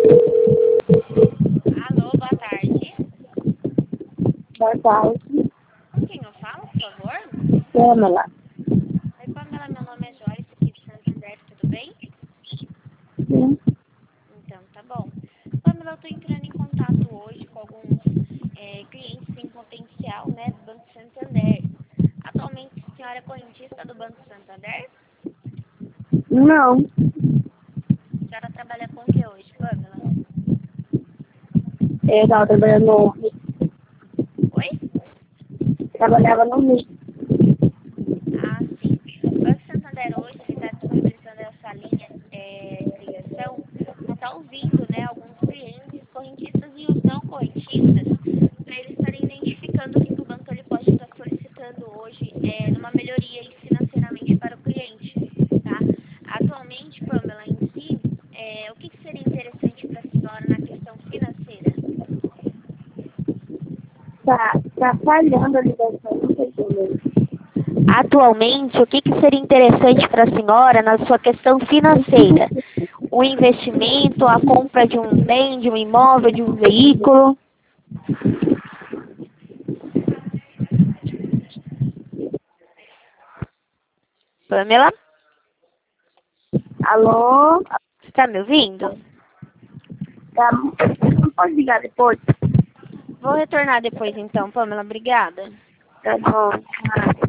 Alô, boa tarde. Boa tarde, Com quem eu falo, por favor? Pamela. Oi, Pamela, meu nome é Joyce, aqui de Santander, tudo bem? Sim. Então, tá bom. Pamela, eu tô entrando em contato hoje com alguns clientes em potencial, né, do Banco Santander. Atualmente, a senhora é correntista do Banco Santander? Não, A senhora trabalha com o que hoje, Pamela? eu estava trabalhando Oi? trabalhava no MIT. Ah, sim. O Banco Santander hoje ele está disponibilizando essa linha de ligação para estar ouvindo, né, alguns clientes correntistas e os não correntistas, para eles estarem identificando o que o banco ele pode estar solicitando hoje numa melhoria aí financeiramente para o cliente, tá? Atualmente, Pamela, em si, o que seria interessante para a senhora na questão financeira? Tá falhando a ligação, não sei entendendo. Atualmente, o que seria interessante para a senhora na sua questão financeira? O investimento, a compra de um bem, de um imóvel, de um veículo? Pamela, Alô? está me ouvindo? Tá, não pode ligar depois? Vou retornar depois então, Pamela, obrigada. Tá bom.